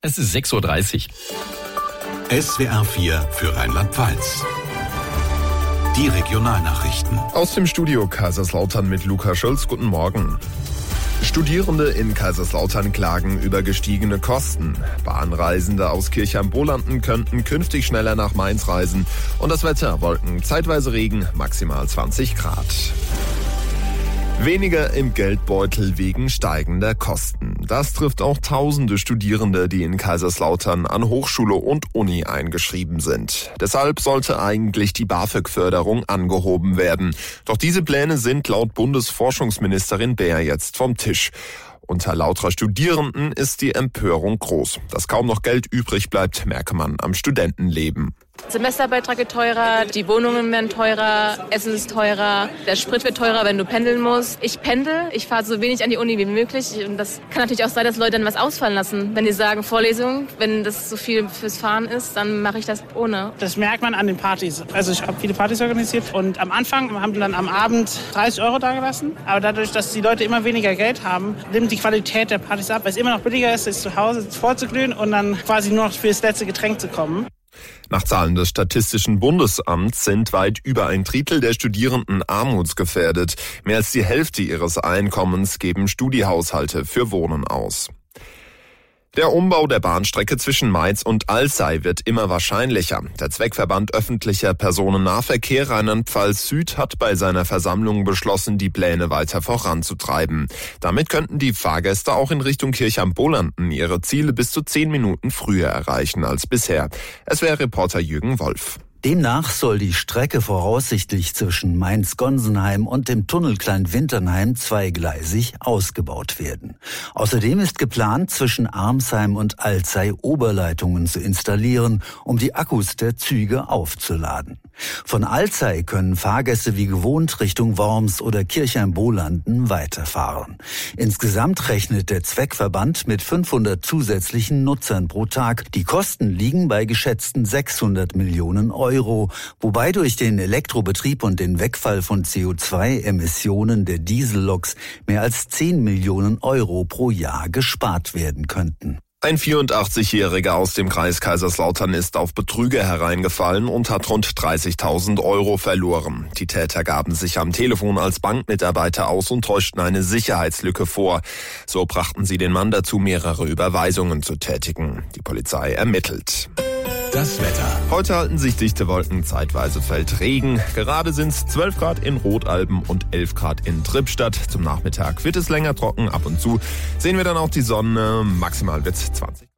Es ist 6:30 Uhr. SWR 4 für Rheinland-Pfalz. Die Regionalnachrichten. Aus dem Studio Kaiserslautern mit Luca Schulz. Guten Morgen. Studierende in Kaiserslautern klagen über gestiegene Kosten. Bahnreisende aus Kirchheim-Bolanden könnten künftig schneller nach Mainz reisen. Und das Wetter: Wolken, zeitweise Regen, maximal 20 Grad. Weniger im Geldbeutel wegen steigender Kosten. Das trifft auch tausende Studierende, die in Kaiserslautern an Hochschule und Uni eingeschrieben sind. Deshalb sollte eigentlich die BAföG-Förderung angehoben werden. Doch diese Pläne sind laut Bundesforschungsministerin Baer jetzt vom Tisch. Unter lauter Studierenden ist die Empörung groß. Dass kaum noch Geld übrig bleibt, merke man am Studentenleben. Semesterbeitrag wird teurer, die Wohnungen werden teurer, Essen ist teurer, der Sprit wird teurer, wenn du pendeln musst. Ich pendel, ich fahre so wenig an die Uni wie möglich. Und das kann natürlich auch sein, dass Leute dann was ausfallen lassen. Wenn die sagen Vorlesung, wenn das so viel fürs Fahren ist, dann mache ich das ohne. Das merkt man an den Partys. Also ich habe viele Partys organisiert und am Anfang haben wir dann am Abend 30 € dagelassen. Aber dadurch, dass die Leute immer weniger Geld haben, nimmt die Qualität der Partys ab, weil es immer noch billiger ist, zu Hause vorzuglühen und dann quasi nur noch für das letzte Getränk zu kommen. Nach Zahlen des Statistischen Bundesamts sind weit über ein Drittel der Studierenden armutsgefährdet. Mehr als die Hälfte ihres Einkommens geben Studiehaushalte für Wohnen aus. Der Umbau der Bahnstrecke zwischen Mainz und Alzey wird immer wahrscheinlicher. Der Zweckverband öffentlicher Personennahverkehr Rheinland-Pfalz Süd hat bei seiner Versammlung beschlossen, die Pläne weiter voranzutreiben. Damit könnten die Fahrgäste auch in Richtung Kirchheim-Bolanden ihre Ziele bis zu 10 Minuten früher erreichen als bisher. SWR-Reporter Jürgen Wolf. Demnach soll die Strecke voraussichtlich zwischen Mainz-Gonsenheim und dem Tunnel Kleinwinternheim zweigleisig ausgebaut werden. Außerdem ist geplant, zwischen Armsheim und Alzey Oberleitungen zu installieren, um die Akkus der Züge aufzuladen. Von Alzey können Fahrgäste wie gewohnt Richtung Worms oder Kirchheim-Bolanden weiterfahren. Insgesamt rechnet der Zweckverband mit 500 zusätzlichen Nutzern pro Tag. Die Kosten liegen bei geschätzten 600 Millionen €, wobei durch den Elektrobetrieb und den Wegfall von CO2-Emissionen der Dieselloks mehr als 10 Millionen € pro Jahr gespart werden könnten. Ein 84-Jähriger aus dem Kreis Kaiserslautern ist auf Betrüger hereingefallen und hat rund 30.000 € verloren. Die Täter gaben sich am Telefon als Bankmitarbeiter aus und täuschten eine Sicherheitslücke vor. So brachten sie den Mann dazu, mehrere Überweisungen zu tätigen. Die Polizei ermittelt. Das Wetter. Heute halten sich dichte Wolken, zeitweise fällt Regen. Gerade sind es 12 Grad in Rotalben und 11 Grad in Trippstadt. Zum Nachmittag wird es länger trocken, ab und zu sehen wir dann auch die Sonne. Maximal wird es 20.